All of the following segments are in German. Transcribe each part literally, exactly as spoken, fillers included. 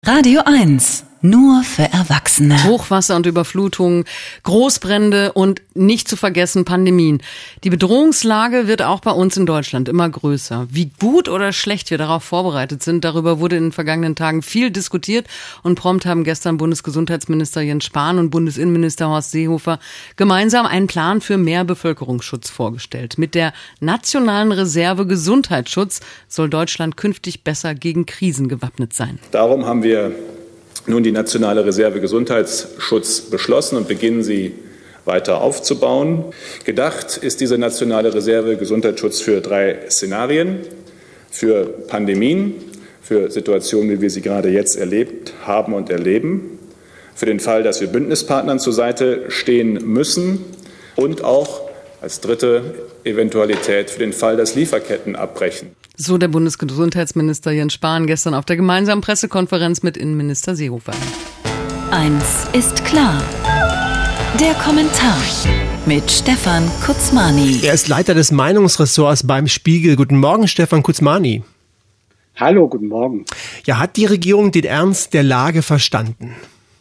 Radio eins. Nur für Erwachsene. Hochwasser und Überflutungen, Großbrände und nicht zu vergessen Pandemien. Die Bedrohungslage wird auch bei uns in Deutschland immer größer. Wie gut oder schlecht wir darauf vorbereitet sind, darüber wurde in den vergangenen Tagen viel diskutiert. Und prompt haben gestern Bundesgesundheitsminister Jens Spahn und Bundesinnenminister Horst Seehofer gemeinsam einen Plan für mehr Bevölkerungsschutz vorgestellt. Mit der Nationalen Reserve Gesundheitsschutz soll Deutschland künftig besser gegen Krisen gewappnet sein. Darum haben wir nun die Nationale Reserve Gesundheitsschutz beschlossen und beginnen sie weiter aufzubauen. Gedacht ist diese Nationale Reserve Gesundheitsschutz für drei Szenarien: für Pandemien, für Situationen, wie wir sie gerade jetzt erlebt haben und erleben, für den Fall, dass wir Bündnispartnern zur Seite stehen müssen und auch als dritte Eventualität für den Fall, dass Lieferketten abbrechen. So der Bundesgesundheitsminister Jens Spahn gestern auf der gemeinsamen Pressekonferenz mit Innenminister Seehofer. Eins ist klar. Der Kommentar mit Stefan Kutzmani. Er ist Leiter des Meinungsressorts beim Spiegel. Guten Morgen, Stefan Kutzmani. Hallo, guten Morgen. Ja, hat die Regierung den Ernst der Lage verstanden?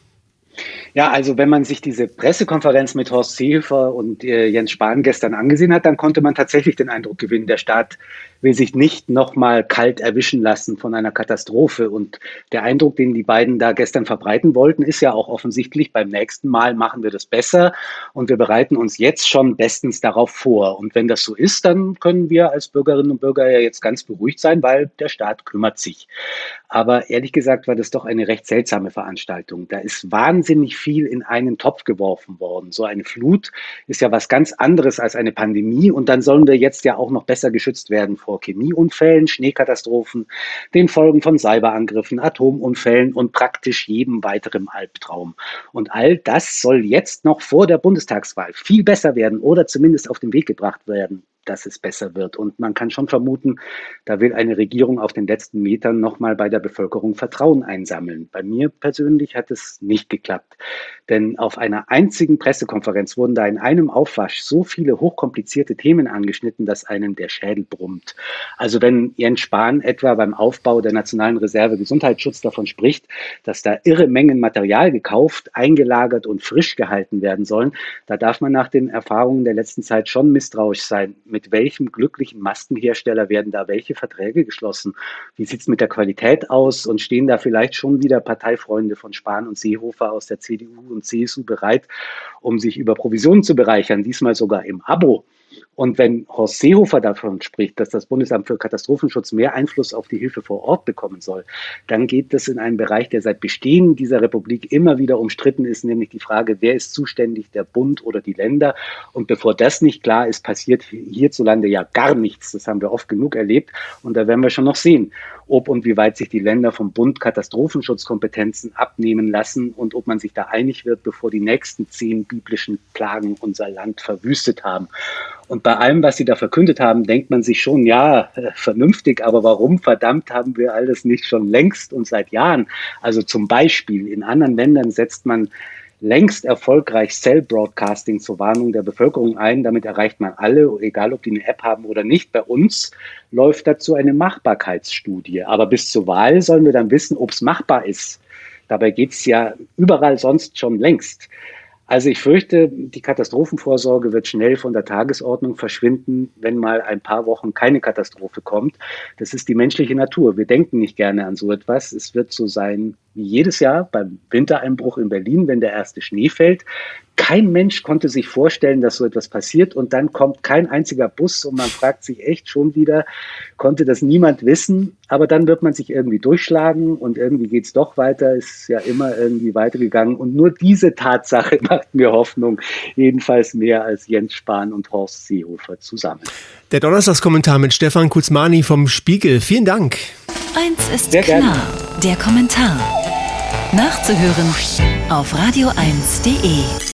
Ja, also wenn man sich diese Pressekonferenz mit Horst Seehofer und äh, Jens Spahn gestern angesehen hat, dann konnte man tatsächlich den Eindruck gewinnen, der Staat will sich nicht nochmal kalt erwischen lassen von einer Katastrophe. Und der Eindruck, den die beiden da gestern verbreiten wollten, ist ja auch offensichtlich, beim nächsten Mal machen wir das besser und wir bereiten uns jetzt schon bestens darauf vor. Und wenn das so ist, dann können wir als Bürgerinnen und Bürger ja jetzt ganz beruhigt sein, weil der Staat kümmert sich. Aber ehrlich gesagt war das doch eine recht seltsame Veranstaltung. Da ist wahnsinnig viel in einen Topf geworfen worden. So eine Flut ist ja was ganz anderes als eine Pandemie. Und dann sollen wir jetzt ja auch noch besser geschützt werden vor Chemieunfällen, Schneekatastrophen, den Folgen von Cyberangriffen, Atomunfällen und praktisch jedem weiteren Albtraum. Und all das soll jetzt noch vor der Bundestagswahl viel besser werden oder zumindest auf den Weg gebracht werden, dass es besser wird. Und man kann schon vermuten, da will eine Regierung auf den letzten Metern nochmal bei der Bevölkerung Vertrauen einsammeln. Bei mir persönlich hat es nicht geklappt. Denn auf einer einzigen Pressekonferenz wurden da in einem Aufwasch so viele hochkomplizierte Themen angeschnitten, dass einem der Schädel brummt. Also wenn Jens Spahn etwa beim Aufbau der Nationalen Reserve Gesundheitsschutz davon spricht, dass da irre Mengen Material gekauft, eingelagert und frisch gehalten werden sollen, da darf man nach den Erfahrungen der letzten Zeit schon misstrauisch sein. Mit welchem glücklichen Maskenhersteller werden da welche Verträge geschlossen? Wie sieht es mit der Qualität aus? Und stehen da vielleicht schon wieder Parteifreunde von Spahn und Seehofer aus der C D U und C S U bereit, um sich über Provisionen zu bereichern, diesmal sogar im Abo? Und wenn Horst Seehofer davon spricht, dass das Bundesamt für Katastrophenschutz mehr Einfluss auf die Hilfe vor Ort bekommen soll, dann geht das in einen Bereich, der seit Bestehen dieser Republik immer wieder umstritten ist, nämlich die Frage, wer ist zuständig, der Bund oder die Länder? Und bevor das nicht klar ist, passiert hierzulande ja gar nichts. Das haben wir oft genug erlebt und da werden wir schon noch sehen, ob und wie weit sich die Länder vom Bund Katastrophenschutzkompetenzen abnehmen lassen und ob man sich da einig wird, bevor die nächsten zehn biblischen Plagen unser Land verwüstet haben. Und bei allem, was sie da verkündet haben, denkt man sich schon, ja, äh, vernünftig, aber warum verdammt haben wir alles nicht schon längst und seit Jahren? Also zum Beispiel in anderen Ländern setzt man längst erfolgreich Cell-Broadcasting zur Warnung der Bevölkerung ein. Damit erreicht man alle, egal ob die eine App haben oder nicht. Bei uns läuft dazu eine Machbarkeitsstudie. Aber bis zur Wahl sollen wir dann wissen, ob es machbar ist. Dabei geht es ja überall sonst schon längst. Also ich fürchte, die Katastrophenvorsorge wird schnell von der Tagesordnung verschwinden, wenn mal ein paar Wochen keine Katastrophe kommt. Das ist die menschliche Natur. Wir denken nicht gerne an so etwas. Es wird so sein wie jedes Jahr beim Wintereinbruch in Berlin, wenn der erste Schnee fällt. Kein Mensch konnte sich vorstellen, dass so etwas passiert und dann kommt kein einziger Bus und man fragt sich echt schon wieder, konnte das niemand wissen? Aber dann wird man sich irgendwie durchschlagen und irgendwie geht's doch weiter, ist ja immer irgendwie weitergegangen und nur diese Tatsache macht mir Hoffnung, jedenfalls mehr als Jens Spahn und Horst Seehofer zusammen. Der Donnerstagskommentar mit Stefan Kutzmani vom Spiegel. Vielen Dank. Eins ist Sehr klar. gerne. Der Kommentar. Nachzuhören auf radio eins punkt de.